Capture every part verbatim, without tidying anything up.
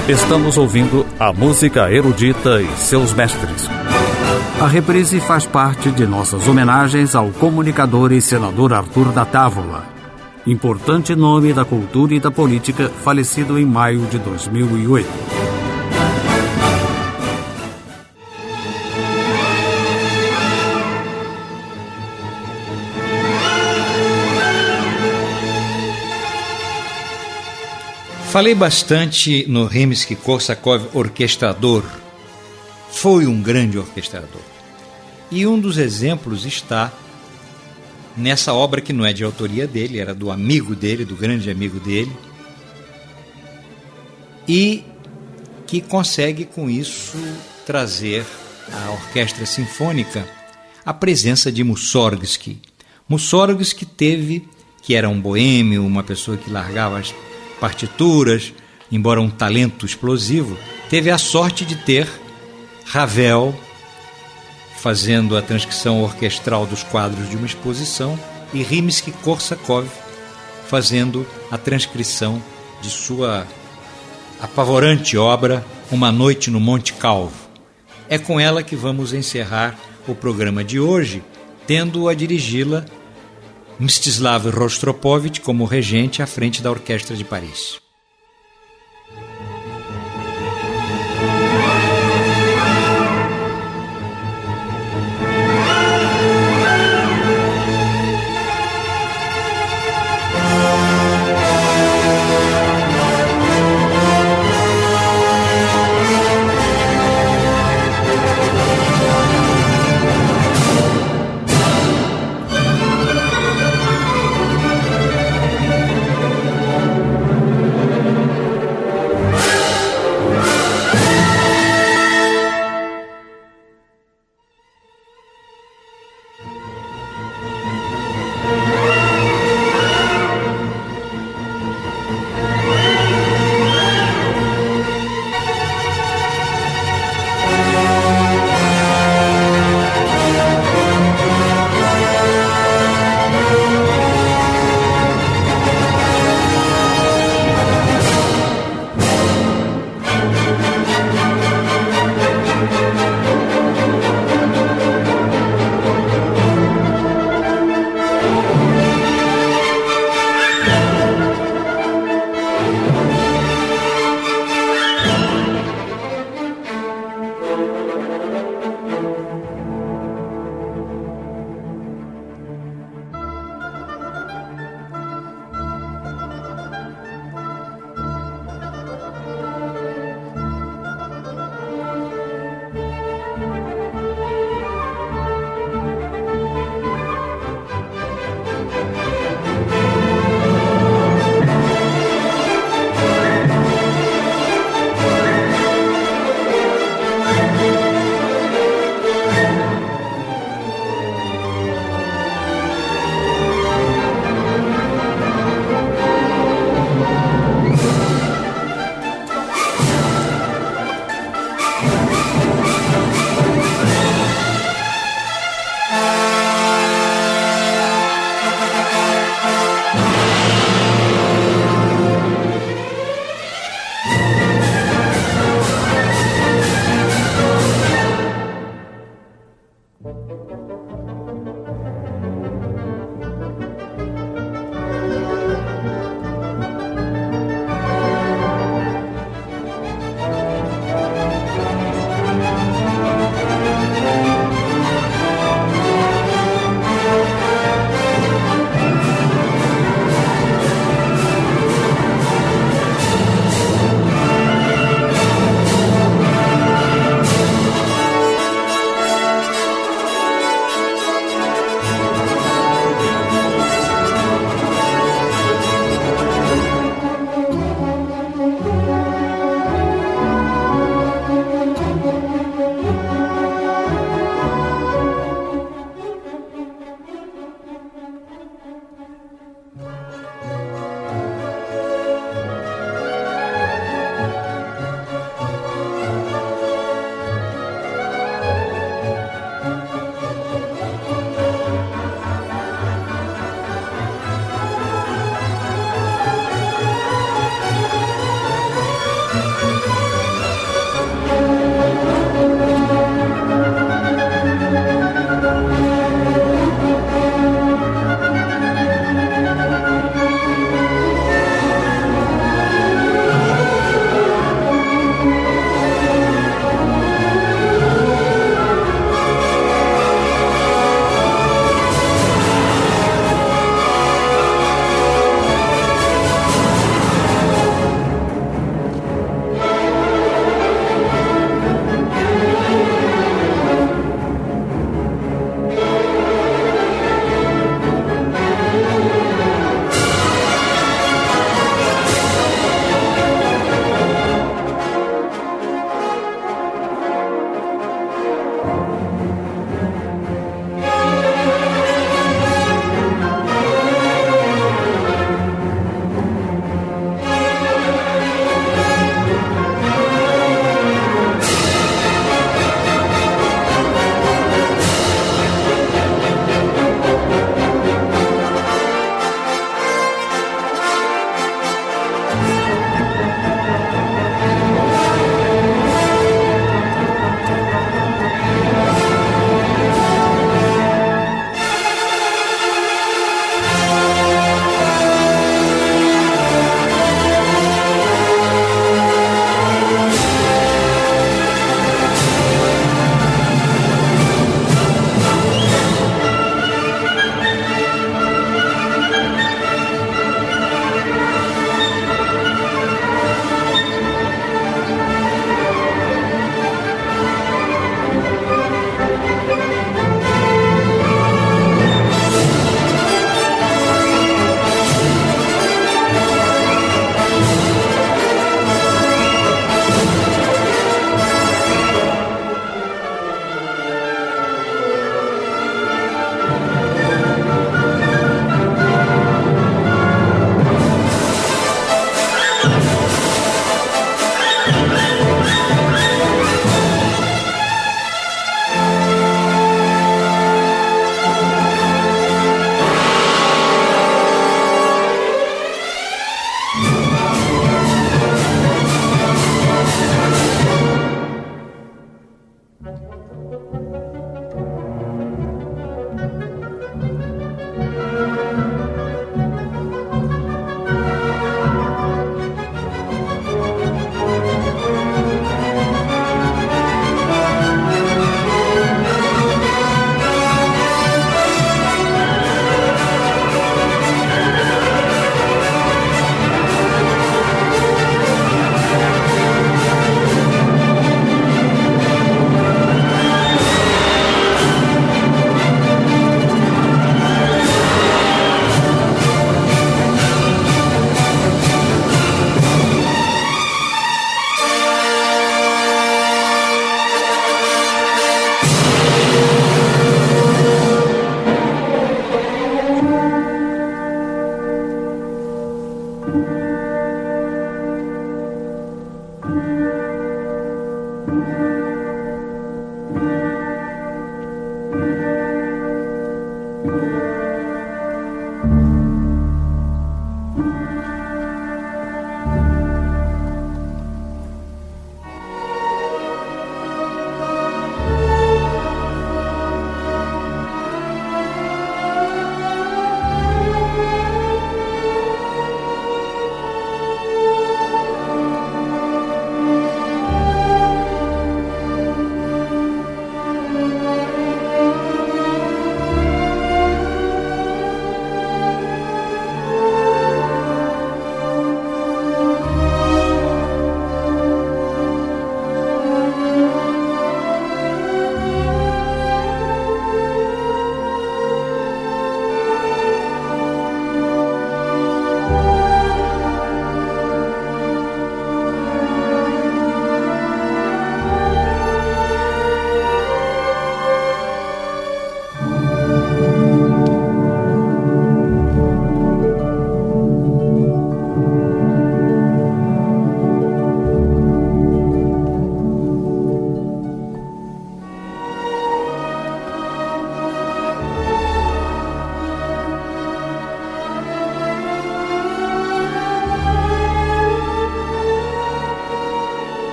Estamos ouvindo a música erudita e seus mestres. A reprise faz parte de nossas homenagens ao comunicador e senador Arthur da Távola, importante nome da cultura e da política, falecido em maio de dois mil e oito. Falei bastante no Rimsky-Korsakov orquestrador. Foi um grande orquestrador. E um dos exemplos está nessa obra que não é de autoria dele, era do amigo dele, do grande amigo dele, e que consegue com isso trazer à orquestra sinfônica a presença de Mussorgsky. Mussorgsky teve, que era um boêmio, uma pessoa que largava as partituras, embora um talento explosivo, teve a sorte de ter Ravel fazendo a transcrição orquestral dos quadros de uma exposição e Rimsky-Korsakov fazendo a transcrição de sua apavorante obra Uma Noite no Monte Calvo. É com ela que vamos encerrar o programa de hoje, tendo a dirigi-la Mstislav Rostropovich como regente à frente da Orquestra de Paris.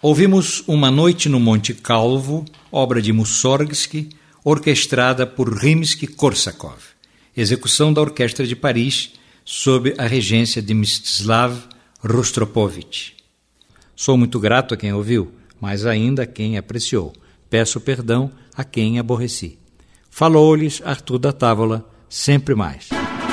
Ouvimos Uma Noite no Monte Calvo, obra de Mussorgsky, orquestrada por Rimsky-Korsakov, execução da Orquestra de Paris, sob a regência de Mstislav Rostropovich. Sou muito grato a quem ouviu, mas ainda a quem apreciou. Peço perdão a quem aborreci. Falou-lhes Arthur da Távola, sempre mais.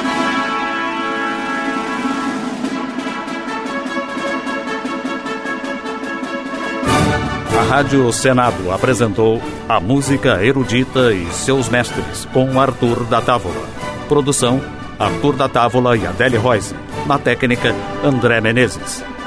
A Rádio Senado apresentou A Música Erudita e Seus Mestres, com Arthur da Távola. Produção, Arthur da Távola e Adele Roise. Na técnica, André Menezes.